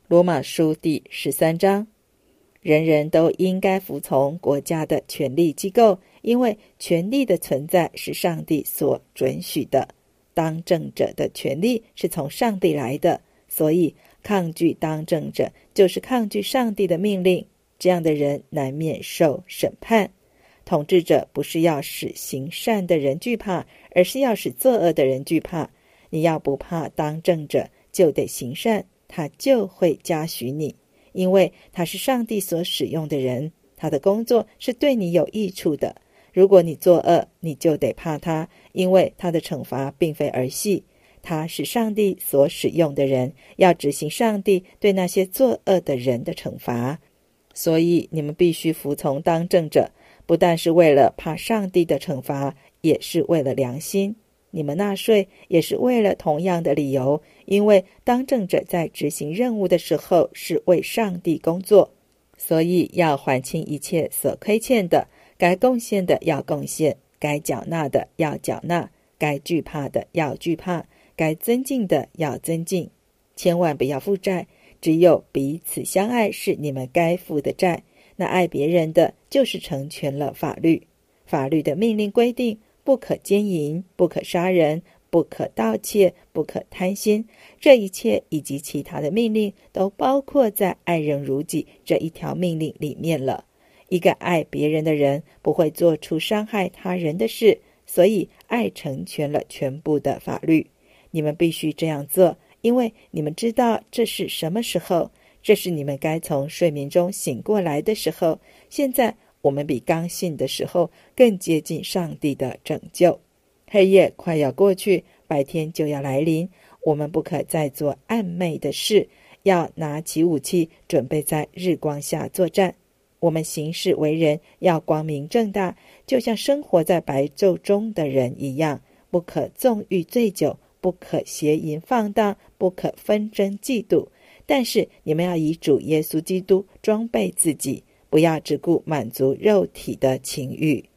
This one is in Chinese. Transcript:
罗马书第13章，人人都应该服从国家的权力机构，因为权力的存在是上帝所准许的。当政者的权力是从上帝来的，所以抗拒当政者就是抗拒上帝的命令，这样的人难免受审判。统治者不是要使行善的人惧怕，而是要使作恶的人惧怕。你要不怕当政者，就得行善，他就会嘉许你，因为他是上帝所使用的人，他的工作是对你有益处的。如果你作恶，你就得怕他，因为他的惩罚并非儿戏。他是上帝所使用的人，要执行上帝对那些作恶的人的惩罚。所以你们必须服从当政者，不但是为了怕上帝的惩罚，也是为了良心。你们纳税也是为了同样的理由，因为当政者在执行任务的时候是为上帝工作，所以要还清一切所亏欠的，该贡献的要贡献，该缴纳的要缴纳，该惧怕的要惧怕，该尊敬的要尊敬。千万不要负债，只有彼此相爱是你们该负的债。那爱别人的就是成全了法律。法律的命令规定，不可奸淫，不可杀人，不可盗窃，不可贪心。这一切以及其他的命令都包括在爱人如己这一条命令里面了。一个爱别人的人不会做出伤害他人的事，所以爱成全了全部的法律。你们必须这样做，因为你们知道这是什么时候，这是你们该从睡眠中醒过来的时候。现在我们比刚醒的时候更接近上帝的拯救。黑夜快要过去，白天就要来临，我们不可再做暗昧的事，要拿起武器，准备在日光下作战。我们行事为人要光明正大，就像生活在白昼中的人一样，不可纵欲醉酒，不可邪淫放荡，不可纷争嫉妒。但是你们要以主耶稣基督装备自己，不要只顾满足肉体的情欲。